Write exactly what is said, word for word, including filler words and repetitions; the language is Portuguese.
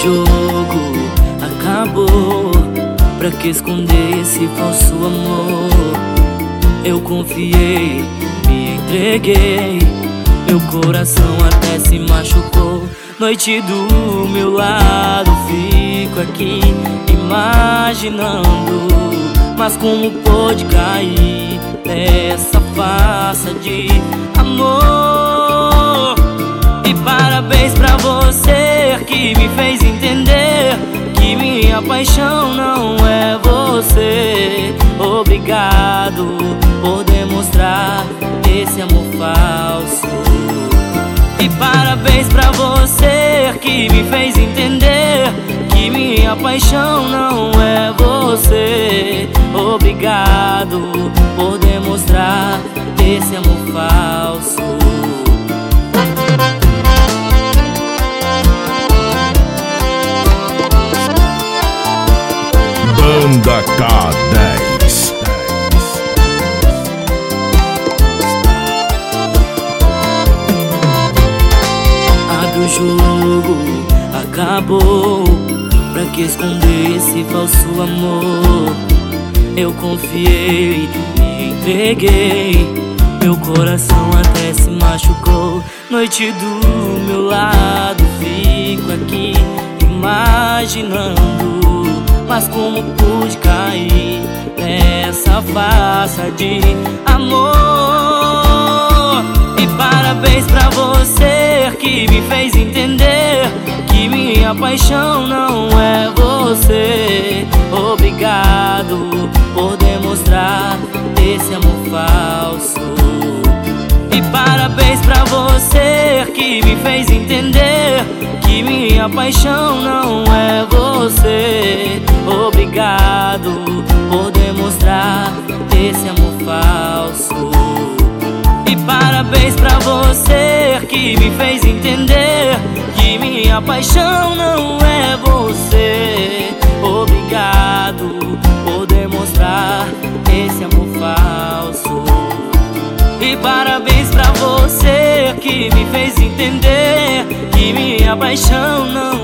jogo acabou. Pra que esconder esse falso amor? Eu confiei, me entreguei, meu coração até se machucou. Noite do meu lado, fico aqui imaginando, mas como pôde cair nessa farsa de amor? E parabéns pra você que me fez entender que minha paixão não é você. Obrigado por demonstrar esse amor falso. E parabéns pra você que me fez entender que minha paixão não é você. Obrigado por demonstrar esse amor falso. Banda K dez. Abre o jogo, acabou. Pra que esconder esse falso amor? Eu confiei, me entreguei, meu coração até se machucou. Noite do meu lado, fico aqui imaginando, mas como pude cair nessa farsa de amor? E parabéns pra você que me fez entender que minha paixão não é você. Obrigado por demonstrar esse amor falso. E parabéns pra você que me fez entender que minha paixão não é você. Obrigado por demonstrar esse amor falso. E parabéns pra você que me fez entender que minha paixão não é você. Obrigado por demonstrar esse amor falso. E parabéns pra você que me fez entender que minha paixão não